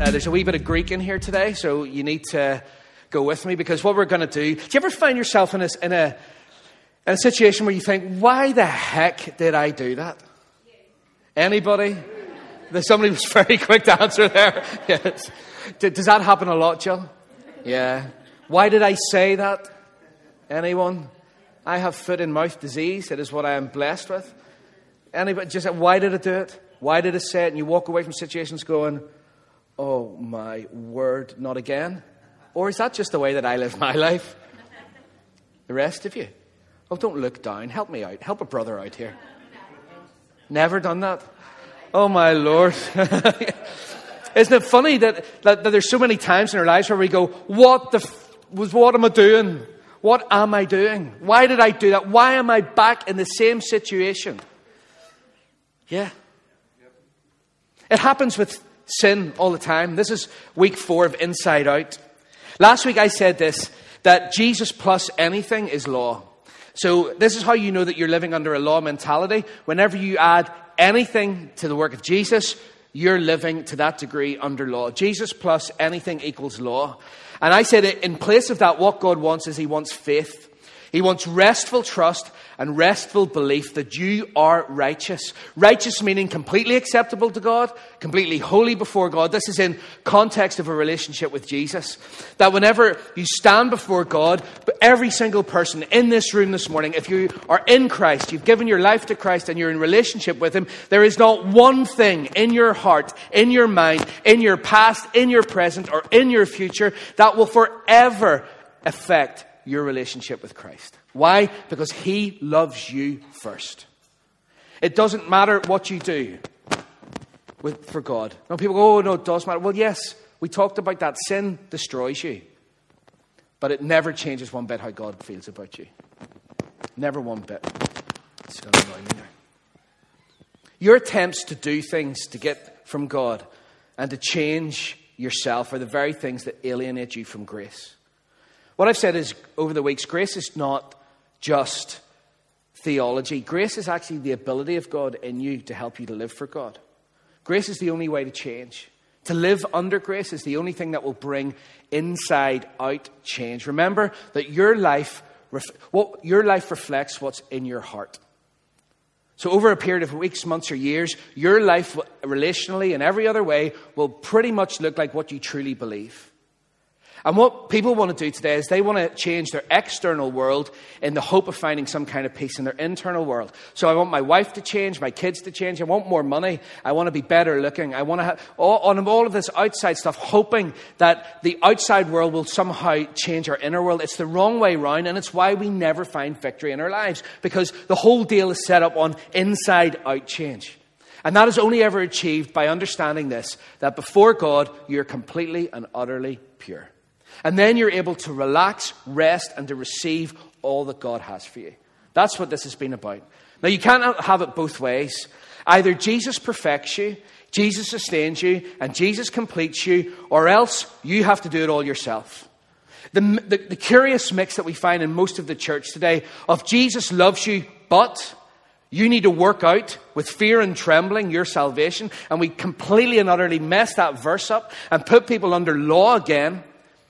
There's a wee bit of Greek in here today, so you need to go with me, because what we're going to do you ever find yourself in a situation where you think, why the heck did I do that? Anybody? Somebody was very quick to answer there. Yes. Does that happen a lot, Jill? Yeah. Why did I say that? Anyone? I have foot and mouth disease. It is what I am blessed with. Anybody? Just why did I do it? Why did I say it? And you walk away from situations going, oh my word, not again? Or is that just the way that I live my life? The rest of you? Oh, don't look down. Help me out. Help a brother out here. Never done that? Oh my Lord. Isn't it funny that there's so many times in our lives where we go, what am I doing? What am I doing? Why did I do that? Why am I back in the same situation? Yeah. It happens with sin all the time. This is week 4 of Inside Out. Last week I said this, that Jesus plus anything is law. So this is how you know that you're living under a law mentality. Whenever you add anything to the work of Jesus, you're living to that degree under law. Jesus plus anything equals law. And I said in place of that, what God wants is he wants faith. He wants restful trust and restful belief that you are righteous. Righteous meaning completely acceptable to God, completely holy before God. This is in context of a relationship with Jesus. That whenever you stand before God, every single person in this room this morning, if you are in Christ, you've given your life to Christ and you're in relationship with him, there is not one thing in your heart, in your mind, in your past, in your present, or in your future that will forever affect your relationship with Christ. Why? Because he loves you first. It doesn't matter what you do for God. Now people go, oh no, it does matter. Well, yes, we talked about that. Sin destroys you. But it never changes one bit how God feels about you. Never one bit. It's going to annoy me now. Your attempts to do things to get from God and to change yourself are the very things that alienate you from grace. What I've said is, over the weeks, grace is not just theology. Grace is actually the ability of God in you to help you to live for God. Grace is the only way to change. To live under grace is the only thing that will bring inside out change. Remember that your life reflects what's in your heart. So over a period of weeks, months, or years, your life relationally and every other way will pretty much look like what you truly believe. And what people want to do today is they want to change their external world in the hope of finding some kind of peace in their internal world. So I want my wife to change, my kids to change. I want more money. I want to be better looking. I want to have all of this outside stuff, hoping that the outside world will somehow change our inner world. It's the wrong way round, and it's why we never find victory in our lives, because the whole deal is set up on inside out change. And that is only ever achieved by understanding this, that before God, you're completely and utterly pure. And then you're able to relax, rest, and to receive all that God has for you. That's what this has been about. Now, you can't have it both ways. Either Jesus perfects you, Jesus sustains you, and Jesus completes you, or else you have to do it all yourself. The curious mix that we find in most of the church today of Jesus loves you, but you need to work out with fear and trembling your salvation. And we completely and utterly mess that verse up and put people under law again.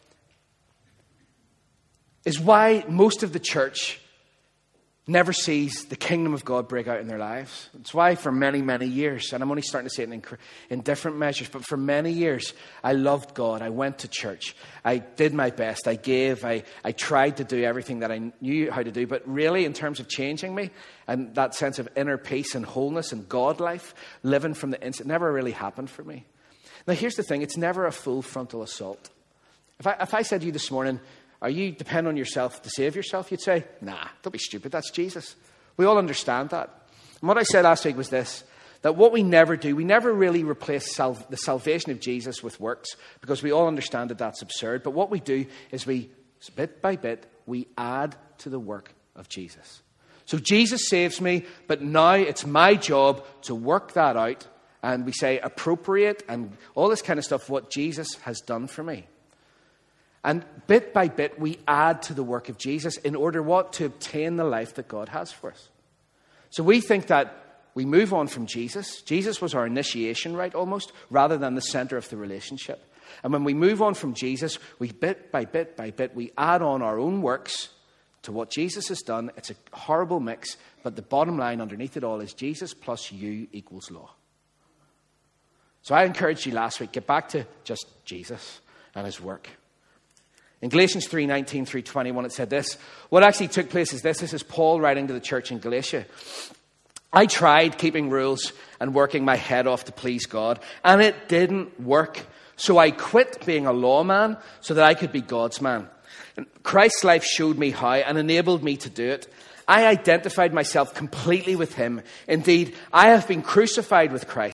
Is why most of the church never sees the kingdom of God break out in their lives. It's why for many, many years, and I'm only starting to see it in different measures, but for many years, I loved God. I went to church. I did my best. I gave. I tried to do everything that I knew how to do. But really, in terms of changing me, and that sense of inner peace and wholeness and God life, living from the inside, never really happened for me. Now, here's the thing. It's never a full frontal assault. If I said to you this morning, are you dependent on yourself to save yourself? You'd say, nah, don't be stupid. That's Jesus. We all understand that. And what I said last week was this, that what we never do, we never really replace the salvation of Jesus with works, because we all understand that that's absurd. But what we do is bit by bit, we add to the work of Jesus. So Jesus saves me, but now it's my job to work that out. And we say appropriate and all this kind of stuff, what Jesus has done for me. And bit by bit, we add to the work of Jesus in order what? To obtain the life that God has for us. So we think that we move on from Jesus. Jesus was our initiation rite almost, rather than the center of the relationship. And when we move on from Jesus, we bit by bit by bit, we add on our own works to what Jesus has done. It's a horrible mix, but the bottom line underneath it all is Jesus plus you equals law. So I encouraged you last week, get back to just Jesus and his work. In Galatians 3:19 through 21, it said this. What actually took place is this. This is Paul writing to the church in Galatia. I tried keeping rules and working my head off to please God, and it didn't work. So I quit being a lawman so that I could be God's man. And Christ's life showed me how and enabled me to do it. I identified myself completely with him. Indeed, I have been crucified with Christ.